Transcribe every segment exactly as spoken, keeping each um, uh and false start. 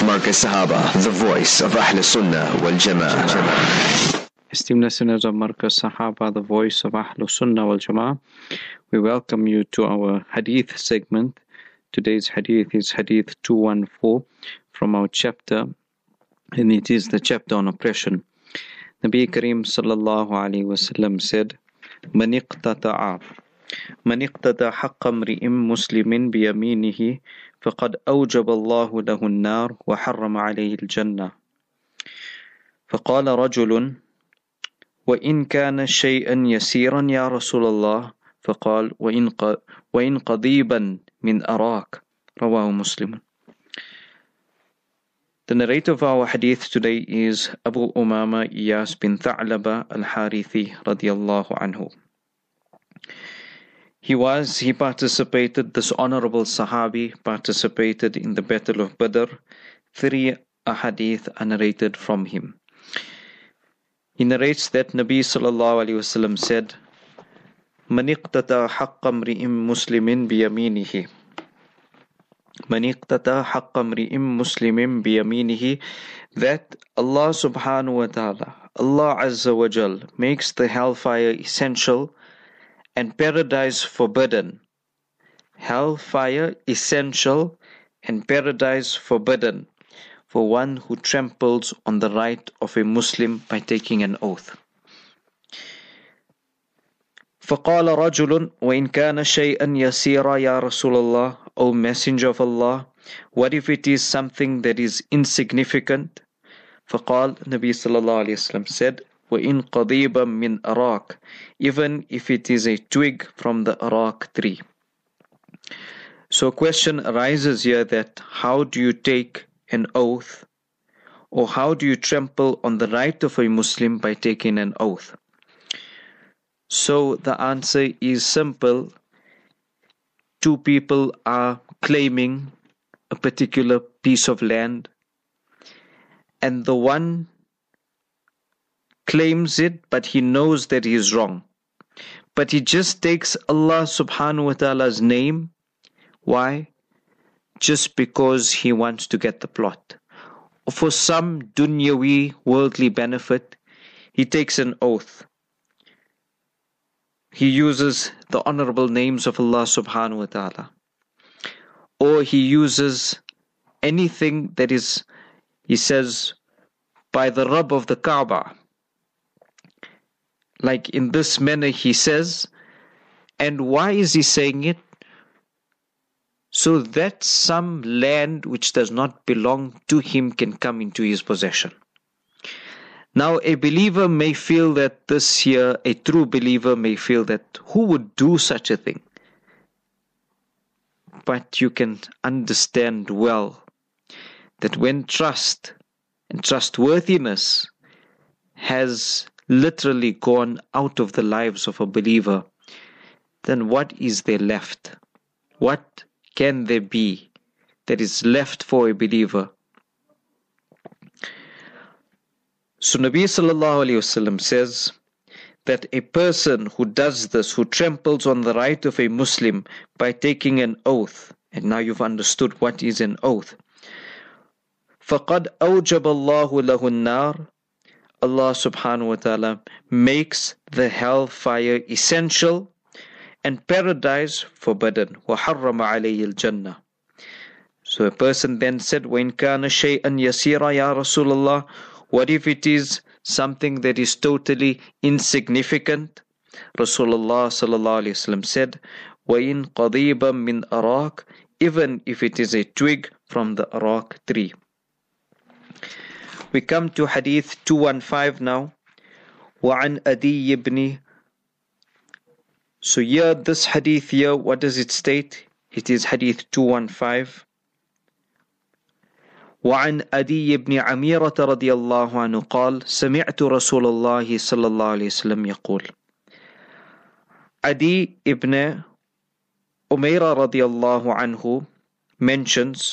Marcus Sahaba, the voice of Ahl Sunnah wal Jama'ah. Esteemed listeners of Marcus Sahaba, the voice of Ahl Sunnah wal Jama'ah, we welcome you to our Hadith segment. Today's Hadith is Hadith two fourteen from our chapter, and it is the chapter on oppression. Nabi Kareem sallallahu alayhi wasallam said, Man iqtata'a Man iqtata haqqa mri'im muslimin biyaminihi faqad awjaba Allahu lahu an-nar wa harrama alayhi al-jannah. فقال رجل وإن كان شيئا يسيرا يا رسول الله فقال وإن وإن قضيبا من أراك رواه مسلم. The narrator of our hadith today is Abu Umama Iyas bin Tha'laba al-Harithi radiyallahu anhu. He was, he participated, this honorable Sahabi participated in the Battle of Badr. Three ahadith are narrated from him. He narrates that Nabi sallallahu alayhi wasallam said, Man iqtata haqqa mri'im muslimin biyaminihi. Man iqtata haqqa mri'im muslimin biyaminihi. That Allah subhanahu wa ta'ala, Allah azza wa jal, makes the hellfire essential and paradise forbidden. Hellfire essential and paradise forbidden for one who tramples on the right of a Muslim by taking an oath. فقال رجل وإن كان شيئا يسيرا يا رسول الله, O Messenger of Allah, what if it is something that is insignificant? فقال Nabi sallallahu alayhi wasallam said, وإن قضيبا من أراك, even if it is a twig from the arak tree. So a question arises here that how do you take an oath, or how do you trample on the right of a Muslim by taking an oath? So the answer is simple. Two people are claiming a particular piece of land, and the one claims it, but he knows that he is wrong. But he just takes Allah subhanahu wa ta'ala's name. Why? Just because he wants to get the plot. Or for some dunyawi, worldly benefit, he takes an oath. He uses the honorable names of Allah subhanahu wa ta'ala. Or he uses anything that is, he says, by the Rabb of the Kaaba. Like in this manner he says, and why is he saying it? So that some land which does not belong to him can come into his possession. Now a believer may feel that this here, a true believer may feel that who would do such a thing? But you can understand well that when trust and trustworthiness has literally gone out of the lives of a believer, then what is there left? What can there be that is left for a believer? So Nabi sallallahu alayhi wasallam says that a person who does this, who tramples on the right of a Muslim by taking an oath, and now you've understood what is an oath. فَقَدْ أَوْجَبَ اللَّهُ لَهُ النَّارِ. Allah subhanahu wa ta'ala makes the hellfire essential and paradise forbidden. وَحَرَّمَ عَلَيْهِ الْجَنَّةِ. So a person then said, وَإِنْ كَانَ شَيْئًا يَسِيرًا يَا رَسُولَ اللَّهِ. What if it is something that is totally insignificant? Rasulullah sallallahu alayhi wasallam said, وَإِنْ قَضِيبًا مِنْ أَرَاكَ, even if it is a twig from the arak tree. We come to Hadith two fifteen now. وَعَنْ أَدِيِّ ibn. So here, this Hadith here, what does it state? It is Hadith two fifteen. وعن أدي بن عميرة رضي الله عنه قال سمعت رسول الله صلى الله عليه وسلم يقول. Adi ibn Umayra رضي الله عنه mentions,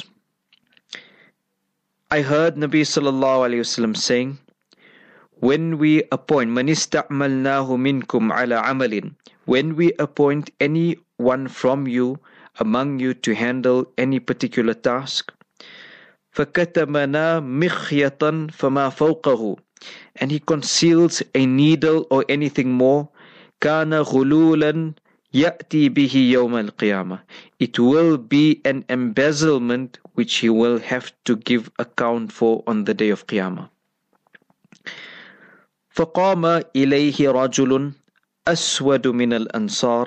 I heard Nabi sallallahu alayhi wasallam saying, when we appoint من استعملناه منكم على عمل, when we appoint anyone from you, among you, to handle any particular task, فَكَتَمَنَا مِخْيَةً فَمَا فَوْقَهُ, and he conceals a needle or anything more, كَانَ غُلُولًا يَأْتِي بِهِ يَوْمَ الْقِيَامَةِ, it will be an embezzlement which he will have to give account for on the day of Qiyamah. فَقَامَ إِلَيْهِ رَجُلٌ أَسْوَدُ مِنَ الْأَنصَارِ,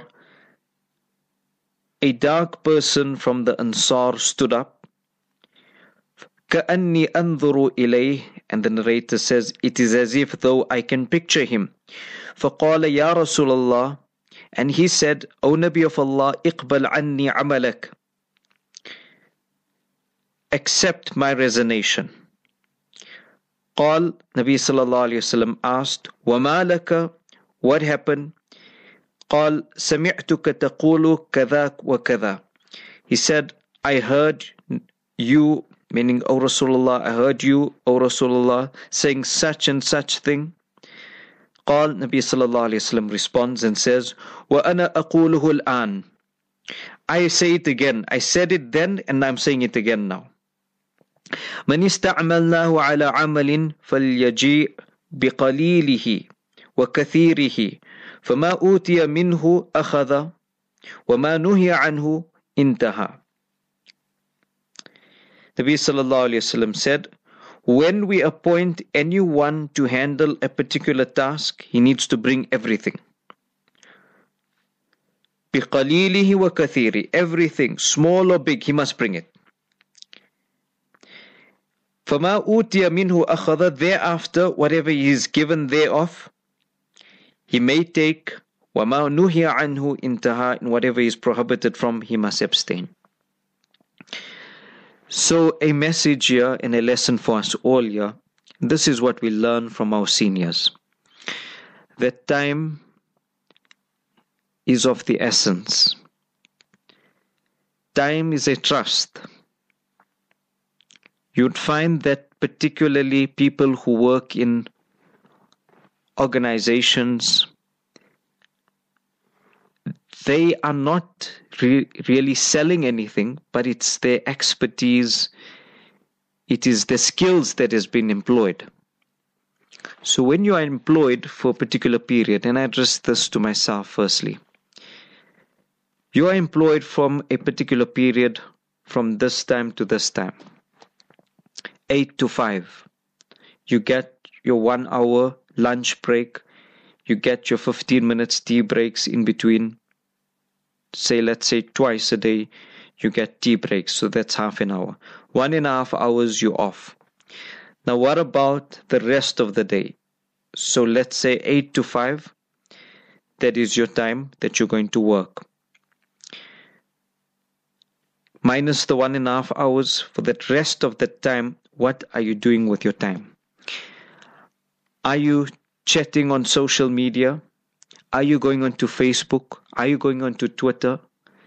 a dark person from the Ansar stood up. كَأَنِّي أَنظُرُ إِلَيْهِ, and the narrator says, it is as if though I can picture him. فَقَالَ يَا رَسُولَ اللَّهِ, and he said, O Nabi of Allah, اقبل عني عملك, accept my resignation. قال, Nabi sallallahu alayhi wasallam asked, وَمَا لَكَ, what happened? قال, سمعتك تقول كذا وكذا, he said, I heard you, meaning O Rasulullah, I heard you, O Rasulullah, saying such and such thing. قال, Nabi sallallahu alayhi wasallam responds and says, وَأَنَا أَقُولُهُ الْآنِ, I say it again, I said it then and I'm saying it again now. مَنِ اسْتَعْمَلْنَاهُ عَلَى عَمَلٍ فَلْيَجِيء بِقَلِيلِهِ وَكَثِيرِهِ فَمَا أُوتِيَ مِنْهُ أَخَذَ وَمَا نُهِيَ عَنْهُ انْتَهَى. Nabi sallallahu alayhi wasallam said, when we appoint anyone to handle a particular task, he needs to bring everything. بِقَلِيلِهِ وَكَثِيرِهِ, everything, small or big, he must bring it. فَمَا أُوتِيَ مِنْهُ أَخَذَ, thereafter, whatever he is given thereof, he may take. وَمَا نُهِيَ عَنْهُ انْتَهَى, and whatever is prohibited from, he must abstain. So a message here and a lesson for us all here, this is what we learn from our seniors. That time is of the essence. Time is a trust. You'd find that particularly people who work in organizations, they are not re- really selling anything, but it's their expertise, it is the skills that has been employed. So when you are employed for a particular period, and I address this to myself firstly, you are employed from a particular period from this time to this time, eight to five. You get your one hour lunch break, you get your fifteen minutes tea breaks in between. Say, let's say twice a day, you get tea breaks, so that's half an hour. One and a half hours you're off. Now what about the rest of the day? So let's say eight to five, that is your time that you're going to work. Minus the one and a half hours, for that rest of the time, what are you doing with your time? Are you chatting on social media? Are you going on to Facebook? Are you going on to Twitter?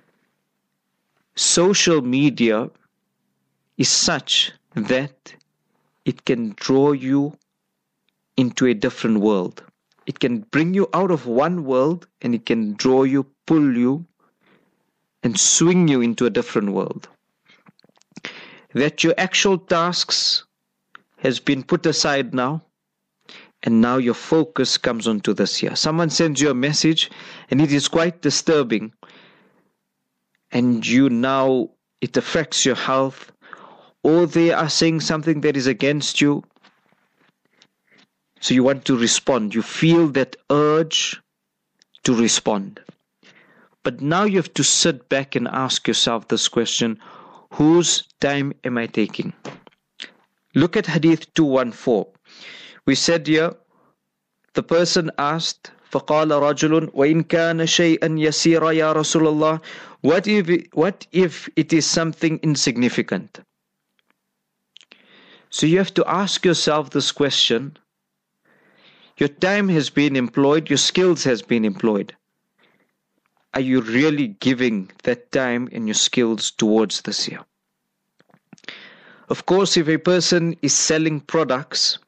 Social media is such that it can draw you into a different world. It can bring you out of one world and it can draw you, pull you, and swing you into a different world. That your actual tasks has been put aside now, and now your focus comes onto this here. Someone sends you a message and it is quite disturbing, and you now, it affects your health, or they are saying something that is against you, so you want to respond. You feel that urge to respond. But now you have to sit back and ask yourself this question: whose time am I taking? Look at Hadith two fourteen. We said here, the person asked, فَقَالَ رَجُلٌ وَإِنْ كَانَ شَيْئًا يَسِيرًا يَا رَسُولَ اللَّهِ, what if, it, what if it is something insignificant? So you have to ask yourself this question. Your time has been employed, your skills has been employed. Are you really giving that time and your skills towards this here? Of course, if a person is selling products,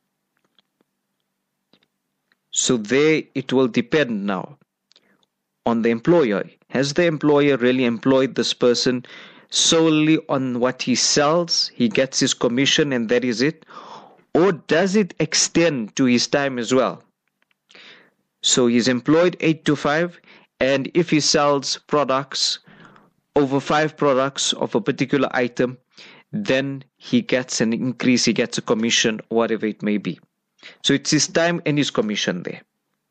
so there it will depend now on the employer. Has the employer really employed this person solely on what he sells, he gets his commission and that is it? Or does it extend to his time as well? So he's employed eight to five, and if he sells products, over five products of a particular item, then he gets an increase, he gets a commission, whatever it may be. So it's his time and his commission there.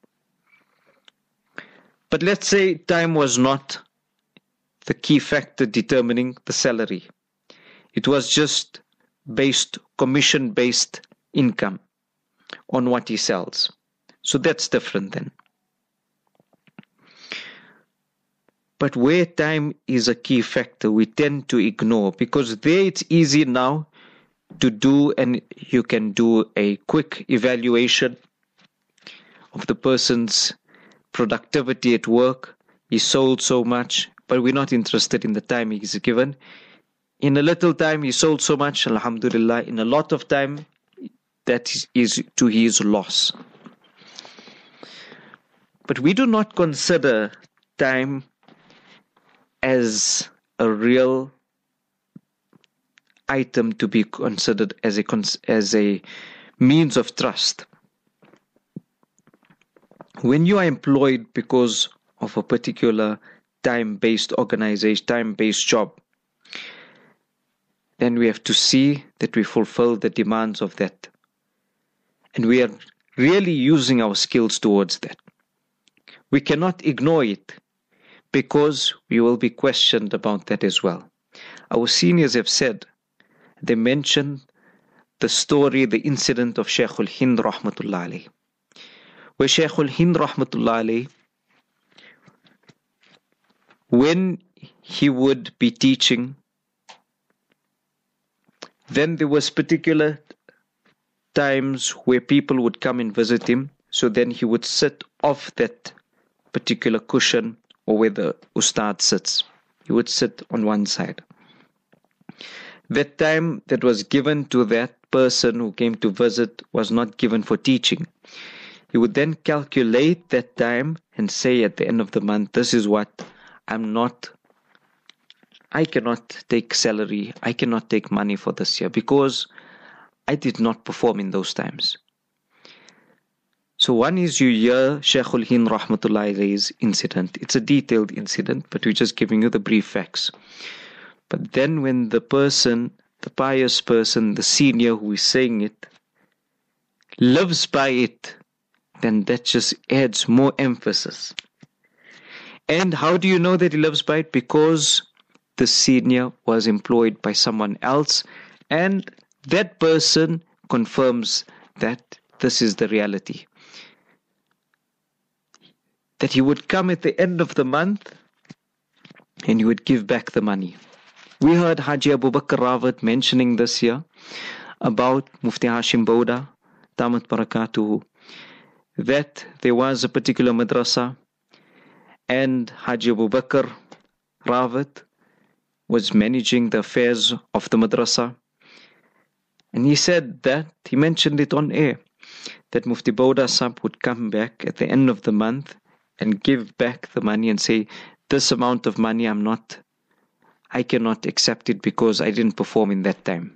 But let's say time was not the key factor determining the salary. It was just based, commission-based income on what he sells. So that's different then. But where time is a key factor, we tend to ignore, because there it's easy now to do, and you can do a quick evaluation of the person's productivity at work. He sold so much, but we're not interested in the time he's given. In a little time, he sold so much, alhamdulillah. In a lot of time, that is to his loss. But we do not consider time as a real item to be considered as a as a means of trust. When you are employed because of a particular time-based organization, time-based job, then we have to see that we fulfill the demands of that. And we are really using our skills towards that. We cannot ignore it, because we will be questioned about that as well. Our seniors have said, they mentioned the story, the incident of Shaykh al-Hind rahmatullah alayh, where Shaykh al-Hind rahmatullah alayh, when he would be teaching, then there was particular times where people would come and visit him, so then he would sit off that particular cushion or where the ustad sits. He would sit on one side. That time that was given to that person who came to visit was not given for teaching. He would then calculate that time and say at the end of the month, this is what I'm not, I cannot take salary, I cannot take money for this year because I did not perform in those times. So one is you hear Shaykh al-Hind rahmatullahi alayhi's incident. It's a detailed incident, but we're just giving you the brief facts. But then when the person, the pious person, the senior who is saying it, lives by it, then that just adds more emphasis. And how do you know that he lives by it? Because the senior was employed by someone else, and that person confirms that this is the reality. That he would come at the end of the month and he would give back the money. We heard Haji Abu Bakr Rawat mentioning this here about Mufti Hashim Bauda, Damat Barakatuhu, that there was a particular madrasa and Haji Abu Bakr Rawat was managing the affairs of the madrasa. And he said that, he mentioned it on air, that Mufti Bauda Sahib would come back at the end of the month and give back the money and say, this amount of money I'm not, I cannot accept it because I didn't perform in that time.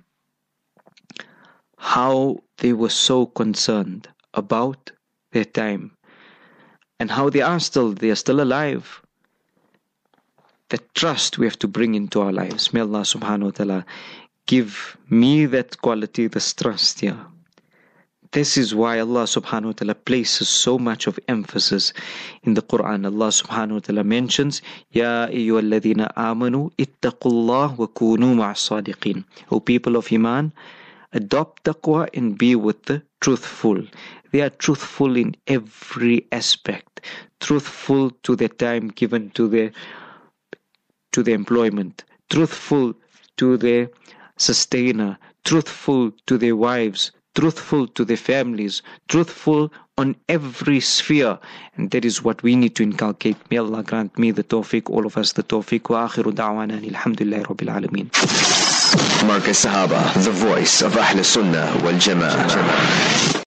How they were so concerned about their time and how they are still, they are still alive. That trust we have to bring into our lives. May Allah subhanahu wa ta'ala give me that quality, this trust here. Yeah. This is why Allah subhanahu wa ta'ala places so much of emphasis in the Quran. Allah subhanahu wa ta'ala mentions, Ya ayyuhalladhina amanu ittaqullah wa kunu ma'as sadiqin. O people of Iman, adopt taqwa and be with the truthful. They are truthful in every aspect. Truthful to the time given to their, to their employment. Truthful to their sustainer. Truthful to their wives. Truthful to their families, truthful on every sphere. And that is what we need to inculcate. May Allah grant me the tawfiq, all of us the tawfiq. Wa akhiru da'wana alhamdulillahi rabbil alameen. Markaz Sahaba, the voice of Ahl Sunnah wal Jama'ah.